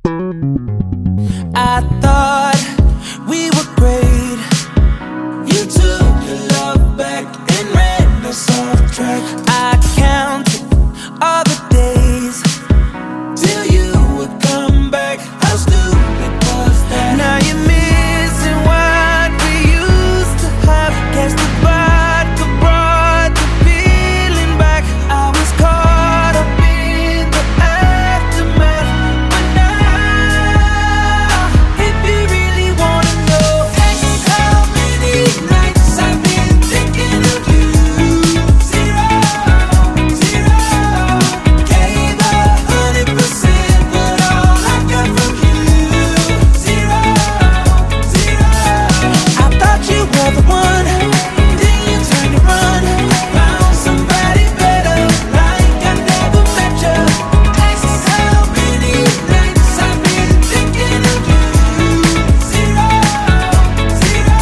I thought we were great. You took your love back and ran us off track. I counted all the days till you would come back. How stupid was that? Now you're missing what we used to have. Guess the vodka brought the feeling back. I was caught up in the aftermath. But now, if you really wanna know, how many nights I've been thinking of you. Zero, zero. Gave 100%, but all I got from you. Zero, zero. I thought you were the one, then you turned to run. Found somebody better, like I never met you. How many nights I've been thinking of you. Zero, zero.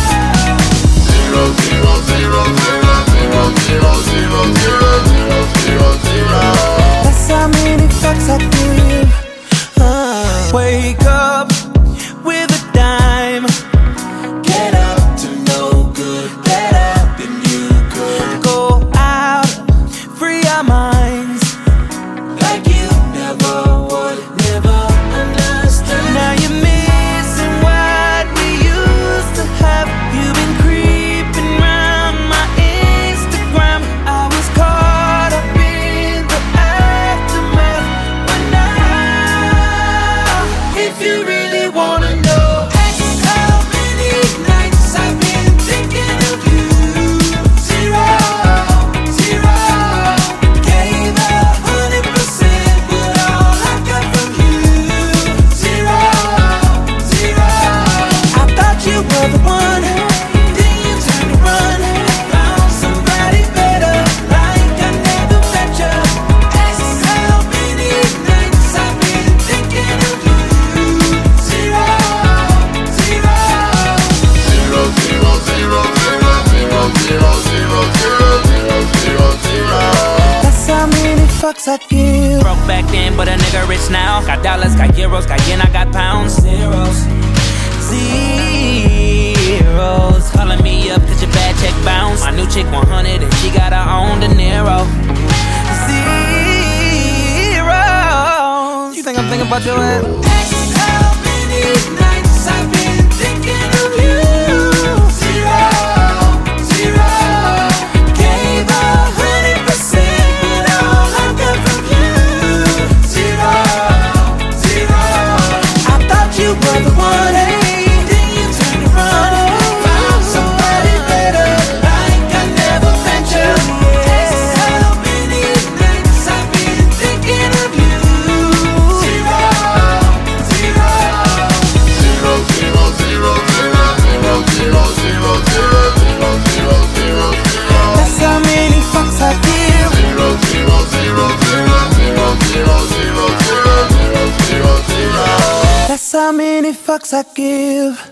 That's how many fucks I give. Wake up with a dime. Get up to no good. Get up and you could go out, free our minds like you never would, never understood. Now you're missing what we used to have. You've been creeping round my Instagram. I was caught up in the aftermath. But now, if you really wanna know, how many nights I've been thinking of you. Zero, zero. Gave 100%, but all I got from you. Zero, zero. I thought you were the one, then you turned to run. Found somebody better, like I never met you. How many nights I've been thinking of you. Zero, zero. That's how many fucks I give. Broke back then, but a nigga rich now. Got dollars, got euros, got yen, I got pounds. Zeros, Zeros. Calling me up cause your bad check bounce. My new chick 100 and she got her own De Niro. zeros. You think I'm thinking about your ass? How many nights I've been thinking of you. Zero, zero. Gave 100%, but all I got from you. Zero, zero. I thought you were the one, then you turned to run. Found somebody better, like I never met you. How many nights I've been thinking of you. Zero, zero. That's how many fucks I give. That's how many fucks I give.